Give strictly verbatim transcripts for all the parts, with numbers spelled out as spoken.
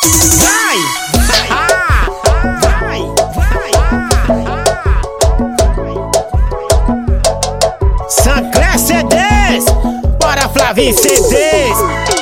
Vai! Ah! Vai! Vai! Sancler C Ds! Bora Flavinho C Ds!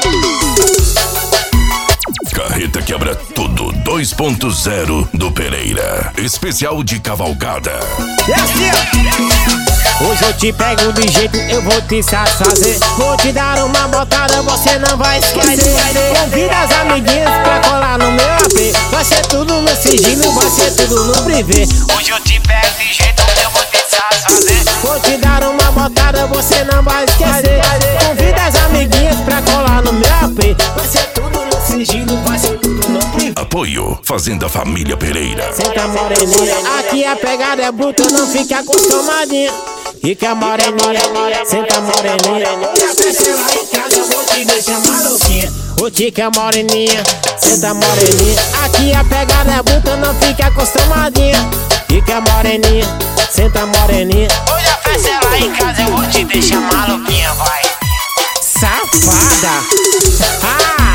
Carreta quebra tudo dois ponto zero do Pereira. Especial de cavalgada. E assim, ó. Hoje eu te pego de jeito, eu vou te satisfazer. Vou te dar uma botada, você não vai esquecer. Convida as amiguinhas pra colar no meu A P. Vai ser tudo no sigilo, vai ser tudo no privê. Hoje eu te pego de jeito, eu vou te satisfazer. Vou te dar uma botada, você não vai esquecer. Convida as amiguinhas pra colar no meu A P. Vai ser tudo no sigilo, vai ser tudo no privê. Apoio Fazenda Família Pereira. Senta moreninha, aqui a pegada é bruta, não fica acostumadinha. Fica moreninha, senta moreninha. Desce lá em casa, eu vou te deixar maluquinha. Ô tica moreninha, senta moreninha. Aqui a pegada é bruta, não fica acostumadinha. Fica moreninha, senta moreninha. Hoje a festa é lá em casa, eu vou te deixar maluquinha, vai. Safada! Ah!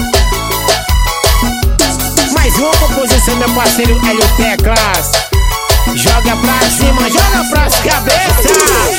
Mais uma composição, meu parceiro Hélio Teclas. Joga pra cima, joga pras cabeças.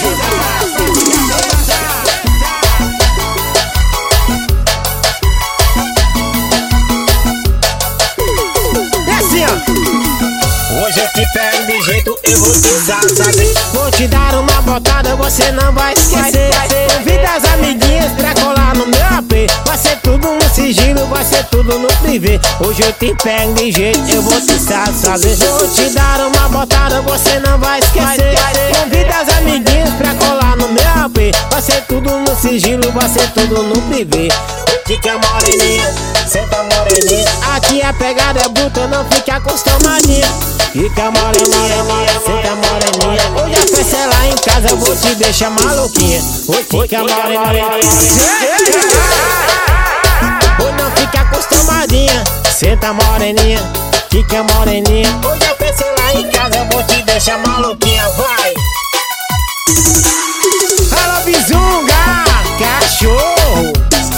É assim, ó. Hoje eu te pego de jeito, eu vou te saber. Vou te dar uma botada, você não vai esquecer. Convida as amiguinhas pra colar no meu A P. Vai ser tudo no sigilo, vai ser tudo no privê. Hoje eu te pego de jeito, eu vou te saber. Vou te dar uma botada, você não vai esquecer. Convida as amiguinhas pra colar no meu A P. Vai ser tudo no sigilo, vai ser tudo no privê. Fica moreninha, senta moreninha. Aqui a pegada é bruta, não fica acostumadinha. Fica moreninha, senta moreninha. Hoje a festa é lá em casa, eu vou te deixar maluquinha. Hoje fica moreninha, hoje não fica acostumadinha. Senta moreninha, fica moreninha. Hoje a festa é lá em casa, eu vou te deixar maluquinha, vai. Alô Bizunga, cachorro.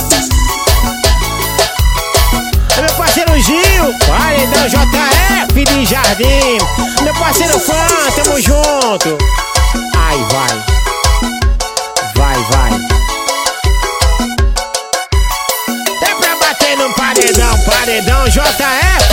Meu parceiro Gil, paredão J F de Jardim. Meu parceiro Fã, tamo junto. Ai, vai. Vai, vai. É pra bater no paredão, paredão J F.